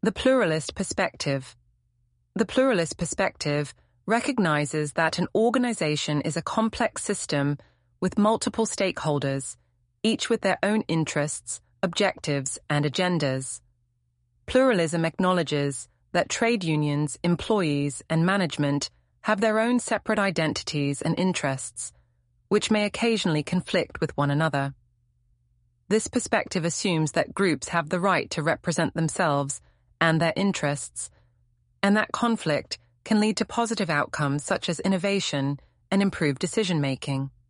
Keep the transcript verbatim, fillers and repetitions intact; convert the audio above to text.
The pluralist perspective. The pluralist perspective recognizes that an organization is a complex system with multiple stakeholders, each with their own interests, objectives, and agendas. Pluralism acknowledges that trade unions, employees, and management have their own separate identities and interests, which may occasionally conflict with one another. This perspective assumes that groups have the right to represent themselves and their interests, and that conflict can lead to positive outcomes such as innovation and improved decision-making.